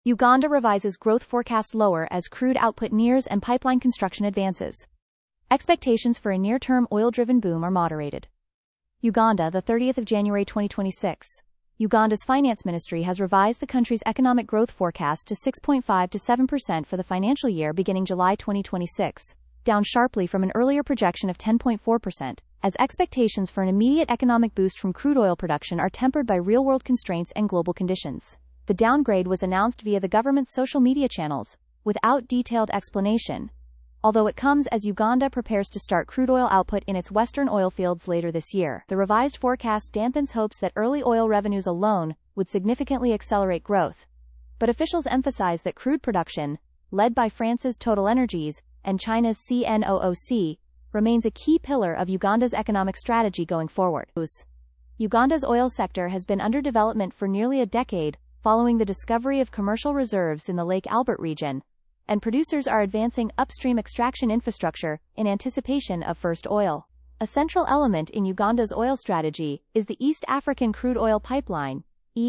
Uganda revises growth forecast lower as crude output nears and pipeline construction advances. Expectations for a near-term oil-driven boom are moderated. Uganda, the 30th of January 2026. Uganda's finance ministry has revised the country's economic growth forecast to 6.5 to 7% for the financial year beginning July 2026, down sharply from an earlier projection of 10.4%, as expectations for an immediate economic boost from crude oil production are tempered by real-world constraints and global conditions. The downgrade was announced via the government's social media channels, without detailed explanation, although it comes as Uganda prepares to start crude oil output in its western oil fields later this year. The revised forecast dampens hopes that early oil revenues alone would significantly accelerate growth, but officials emphasize that crude production, led by France's TotalEnergies and China's CNOOC, remains a key pillar of Uganda's economic strategy going forward. Uganda's oil sector has been under development for nearly a decade, following the discovery of commercial reserves in the Lake Albert region, and producers are advancing upstream extraction infrastructure in anticipation of first oil. A central element in Uganda's oil strategy is the East African Crude Oil Pipeline,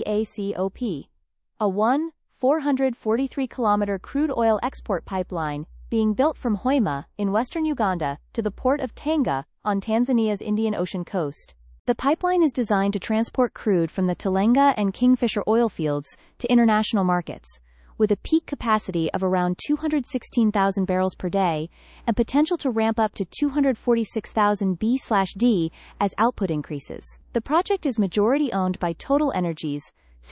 EACOP, a 443-kilometer crude oil export pipeline being built from Hoima, in western Uganda, to the port of Tanga, on Tanzania's Indian Ocean coast. The pipeline is designed to transport crude from the Tilenga and Kingfisher oil fields to international markets, with a peak capacity of around 216,000 barrels per day and potential to ramp up to 246,000 b/d as output increases. The project is majority-owned by TotalEnergies,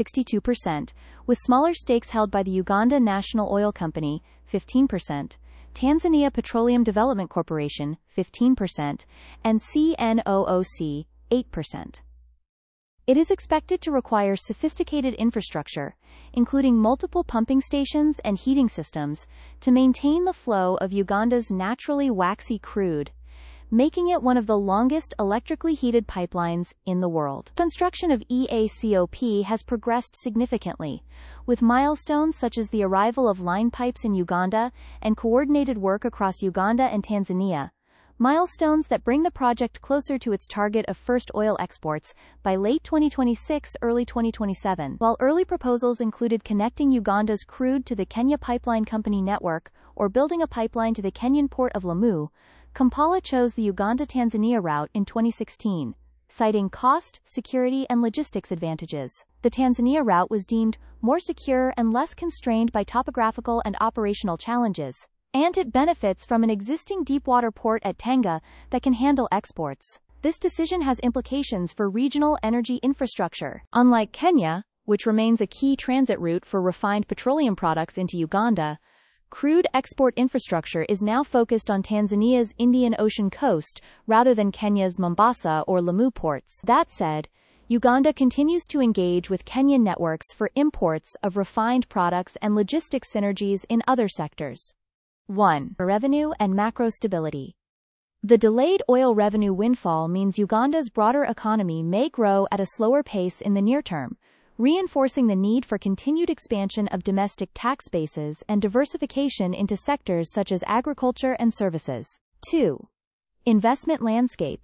62%, with smaller stakes held by the Uganda National Oil Company, 15%, Tanzania Petroleum Development Corporation, 15%, and CNOOC, 8%. It is expected to require sophisticated infrastructure, including multiple pumping stations and heating systems, to maintain the flow of Uganda's naturally waxy crude, making it one of the longest electrically heated pipelines in the world. Construction of EACOP has progressed significantly, with milestones such as the arrival of line pipes in Uganda and coordinated work across Uganda and Tanzania, milestones that bring the project closer to its target of first oil exports by late 2026, early 2027. While early proposals included connecting Uganda's crude to the Kenya Pipeline Company network or building a pipeline to the Kenyan port of Lamu, Kampala chose the Uganda-Tanzania route in 2016, citing cost, security, and logistics advantages. The Tanzania route was deemed more secure and less constrained by topographical and operational challenges, and it benefits from an existing deepwater port at Tanga that can handle exports. This decision has implications for regional energy infrastructure. Unlike Kenya, which remains a key transit route for refined petroleum products into Uganda, crude export infrastructure is now focused on Tanzania's Indian Ocean coast rather than Kenya's Mombasa or Lamu ports. That said, Uganda continues to engage with Kenyan networks for imports of refined products and logistics synergies in other sectors. 1. Revenue and macro stability. The delayed oil revenue windfall means Uganda's broader economy may grow at a slower pace in the near term, reinforcing the need for continued expansion of domestic tax bases and diversification into sectors such as agriculture and services. 2. Investment landscape.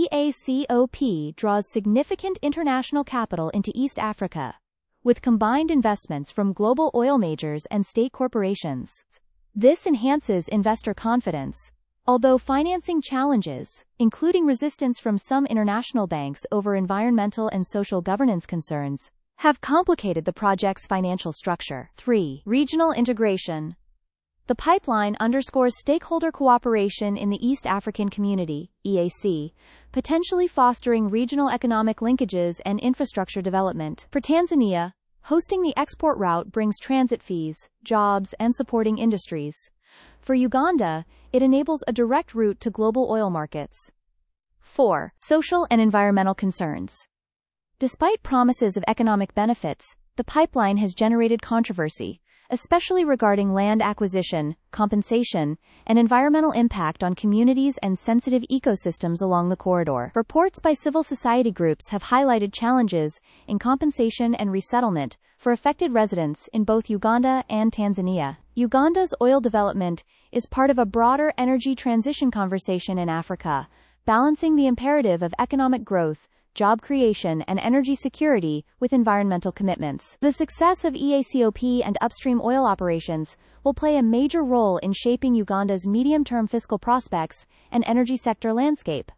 EACOP draws significant international capital into East Africa, with combined investments from global oil majors and state corporations. This enhances investor confidence, although financing challenges, including resistance from some international banks over environmental and social governance concerns, have complicated the project's financial structure. 3. Regional integration. The pipeline underscores stakeholder cooperation in the East African Community, EAC, potentially fostering regional economic linkages and infrastructure development. For Tanzania, hosting the export route brings transit fees, jobs, and supporting industries. For Uganda, it enables a direct route to global oil markets. 4. Social and environmental concerns. Despite promises of economic benefits, the pipeline has generated controversy, especially regarding land acquisition, compensation, and environmental impact on communities and sensitive ecosystems along the corridor. Reports by civil society groups have highlighted challenges in compensation and resettlement for affected residents in both Uganda and Tanzania. Uganda's oil development is part of a broader energy transition conversation in Africa, balancing the imperative of economic growth, job creation and energy security, with environmental commitments. The success of EACOP and upstream oil operations will play a major role in shaping Uganda's medium-term fiscal prospects and energy sector landscape.